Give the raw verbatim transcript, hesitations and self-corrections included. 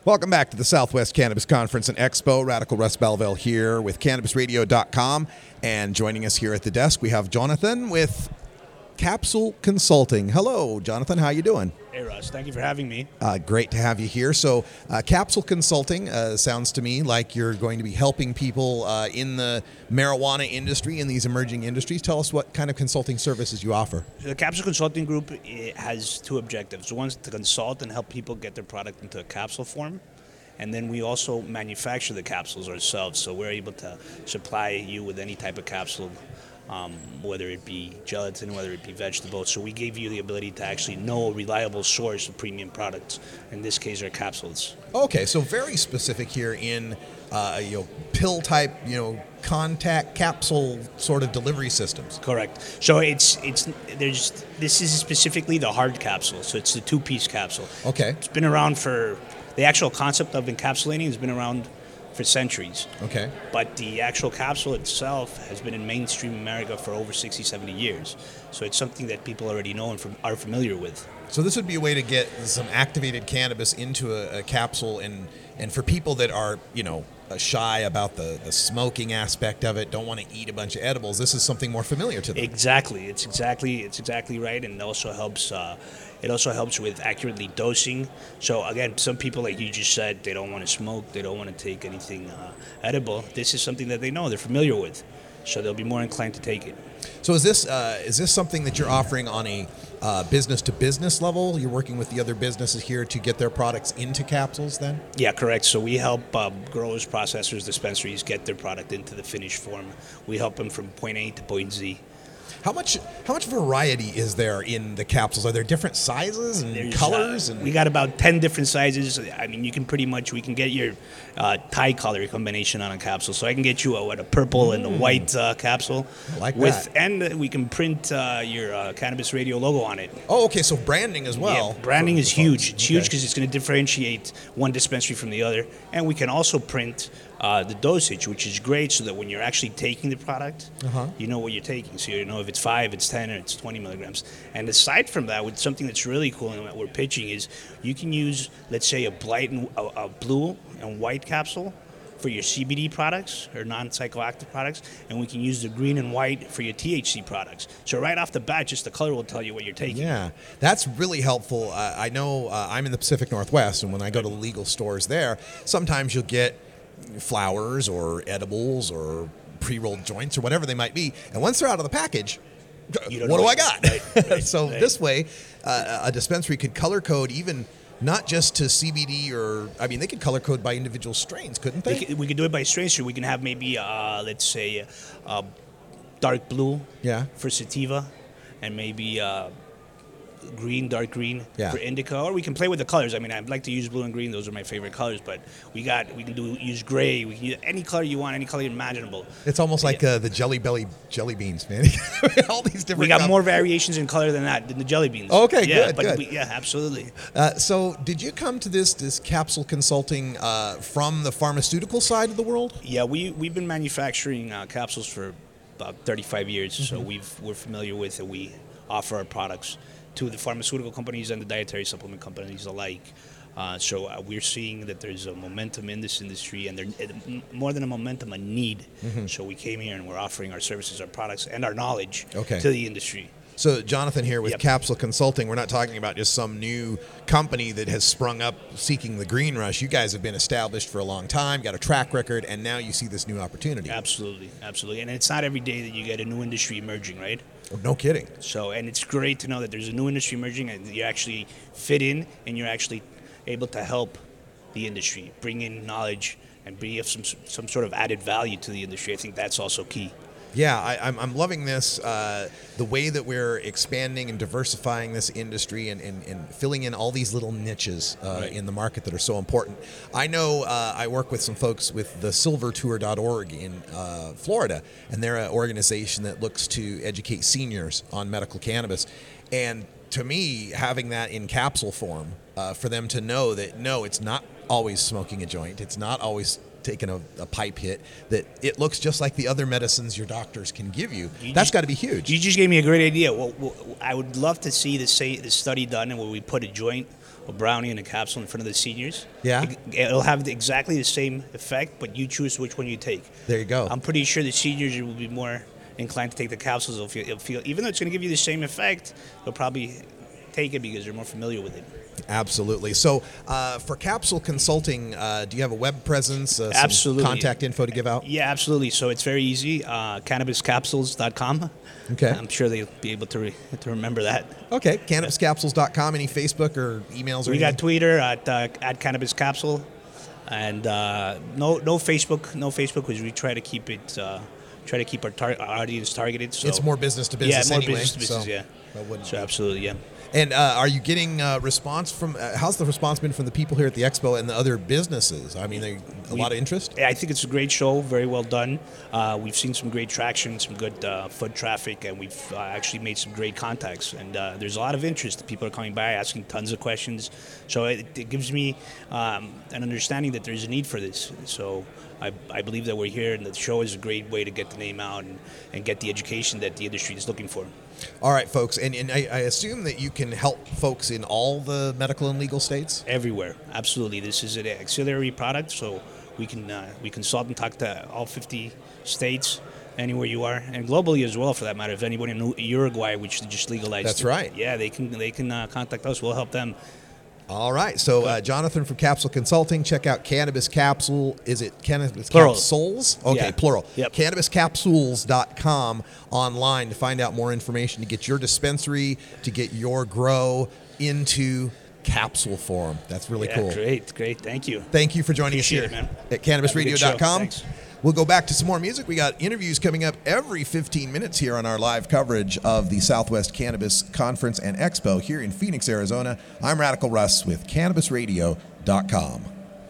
Welcome back to the Southwest Cannabis Conference and Expo. Radical Russ Belville here with Cannabis Radio dot com. And joining us here at the desk, we have Jonathan with Capsule Consulting. Hello, Jonathan. How you doing? Hey, Russ. Thank you for having me. Uh, great to have you here. So, uh, Capsule Consulting uh, sounds to me like you're going to be helping people uh, in the marijuana industry, in these emerging industries. Tell us what kind of consulting services you offer. So the Capsule Consulting Group has two objectives. One is to consult and help people get their product into a capsule form. And then we also manufacture the capsules ourselves. So we're able to supply you with any type of capsule, um, whether it be gelatin, whether it be vegetable. So we give you the ability to actually know a reliable source of premium products. In this case, our capsules. Okay, so very specific here in uh, you know pill type, you know contact capsule sort of delivery systems. Correct. So it's it's there's this is specifically the hard capsule. So it's the two-piece capsule. Okay. It's been around for the actual concept of encapsulating has been around for centuries. Okay. But the actual capsule itself has been in mainstream America for over sixty, seventy years. So it's something that people already know and from, are familiar with. So this would be a way to get some activated cannabis into a, a capsule, and, and for people that are, you know, shy about the, the smoking aspect of it, don't want to eat a bunch of edibles, this is something more familiar to them. Exactly. It's exactly it's exactly right, and it also helps uh, it also helps with accurately dosing. So again, some people, like you just said, they don't want to smoke, they don't want to take anything uh, edible. This is something that they know, they're familiar with, so they'll be more inclined to take it. So is this uh, is this something that you're offering on a uh, business-to-business level? You're working with the other businesses here to get their products into capsules then? Yeah, correct. So we help uh, growers, processors, dispensaries get their product into the finished form. We help them from point A to point Z. How much how much variety is there in the capsules? Are there different sizes and There's, colors? Uh, and we got about ten different sizes. I mean, you can pretty much, we can get your uh, tie color combination on a capsule. So I can get you a, what, a purple mm. and a white uh, capsule. I like with, that. And we can print uh, your uh, Cannabis Radio logo on it. Oh, okay, so branding as well. Yeah, branding is huge. It's okay. huge because it's going to differentiate one dispensary from the other. And we can also print Uh, the dosage, which is great, so that when you're actually taking the product, uh-huh. you know what you're taking. So you know if it's five, it's ten, or it's twenty milligrams. And aside from that, with something that's really cool and what we're pitching is you can use, let's say, a blight and a, a blue and white capsule for your C B D products or non-psychoactive products, and we can use the green and white for your T H C products. So right off the bat, just the color will tell you what you're taking. Yeah, that's really helpful. Uh, I know uh, I'm in the Pacific Northwest, and when I go to the legal stores there, sometimes you'll get flowers or edibles or pre-rolled joints or whatever they might be, and once they're out of the package, what do I got? Right, right, so right. This way uh, a dispensary could color code even not just to C B D, or I mean they could color code by individual strains, couldn't they? We could, we could do it by strain, so we can have maybe uh, let's say uh, dark blue yeah. for sativa, and maybe uh, green, dark green yeah. for indica, or we can play with the colors. I mean, I'd like to use blue and green; those are my favorite colors. But we got, we can do use gray. We can use any color you want, any color imaginable. It's almost like yeah. uh, the Jelly Belly jelly beans, man. All these different. We got com- more variations in color than that than the jelly beans. Okay, yeah, good, but good. We, yeah, absolutely. Uh, so, did you come to this this capsule consulting uh, from the pharmaceutical side of the world? Yeah, we we've been manufacturing uh, capsules for about thirty-five years, mm-hmm. so we've we're familiar with it. We offer our products to the pharmaceutical companies and the dietary supplement companies alike. Uh, so uh, we're seeing that there's a momentum in this industry, and there, more than a momentum, a need. Mm-hmm. So we came here and we're offering our services, our products, and our knowledge okay. to the industry. So Jonathan here with yep. Capsule Consulting, we're not talking about just some new company that has sprung up seeking the green rush. You guys have been established for a long time, got a track record, and now you see this new opportunity. Absolutely, absolutely. And it's not every day that you get a new industry emerging, right? Oh, no kidding. So, and it's great to know that there's a new industry emerging and you actually fit in and you're actually able to help the industry, bring in knowledge and bring some some sort of added value to the industry. I think that's also key. Yeah, I, I'm, I'm loving this, uh, the way that we're expanding and diversifying this industry and, and, and filling in all these little niches uh, right. in the market that are so important. I know uh, I work with some folks with the silver tour dot org in uh, Florida, and they're an organization that looks to educate seniors on medical cannabis. And to me, having that in capsule form, uh, for them to know that, no, it's not always smoking a joint, it's not always taking a, a pipe hit, that it looks just like the other medicines your doctors can give you. you That's just, got to be huge. You just gave me a great idea. Well, well, I would love to see the say the study done and where we put a joint a brownie in a capsule in front of the seniors. Yeah. It, it'll have exactly the same effect, but you choose which one you take. There you go. I'm pretty sure the seniors will be more inclined to take the capsules. They'll feel, they'll feel even though it's going to give you the same effect, they'll probably take it because they're more familiar with it. Absolutely. So, uh, for Capsule Consulting, uh, do you have a web presence? Uh, some Absolutely. Contact info to give out? Yeah, absolutely. So it's very easy. Uh, cannabis capsules dot com. Okay. I'm sure they'll be able to re- to remember that. Okay. cannabis capsules dot com. Any Facebook or emails or We anything? got Twitter at uh, at Cannabis Capsule, and uh, no no Facebook, no Facebook because we try to keep it uh, try to keep our, tar- our audience targeted. So It's more business to business yeah, more anyway. business to business. so yeah. that wouldn't So be- absolutely, yeah. And uh, are you getting uh, response from? Uh, how's the response been from the people here at the expo and the other businesses? I mean, they, a We- lot of interest. Yeah, I think it's a great show, very well done. Uh, we've seen some great traction, some good uh, foot traffic, and we've uh, actually made some great contacts. And uh, there's a lot of interest. People are coming by, asking tons of questions. So it, it gives me um, an understanding that there's a need for this. So I, I believe that we're here, and the show is a great way to get the name out and, and get the education that the industry is looking for. All right, folks, and, and I, I assume that you can help folks in all the medical and legal states. Everywhere, absolutely. This is an auxiliary product, so we can uh, we consult and talk to all fifty states, anywhere you are, and globally as well, for that matter. If anybody in Uruguay, which they just legalized, That's right. Yeah, they can they can uh, contact us. We'll help them. All right, so uh, Jonathan from Capsule Consulting, check out Cannabis Capsule. Is it Cannabis Plural. Capsules? Okay, Yeah. plural. Yep. cannabis capsules dot com online to find out more information, to get your dispensary, to get your grow into capsule form. That's really Yeah, cool. great, great. Thank you. Thank you for joining Appreciate us here it, man. at cannabis radio dot com. Thanks. We'll go back to some more music. We got interviews coming up every fifteen minutes here on our live coverage of the Southwest Cannabis Conference and Expo here in Phoenix, Arizona. I'm Radical Russ with cannabis radio dot com.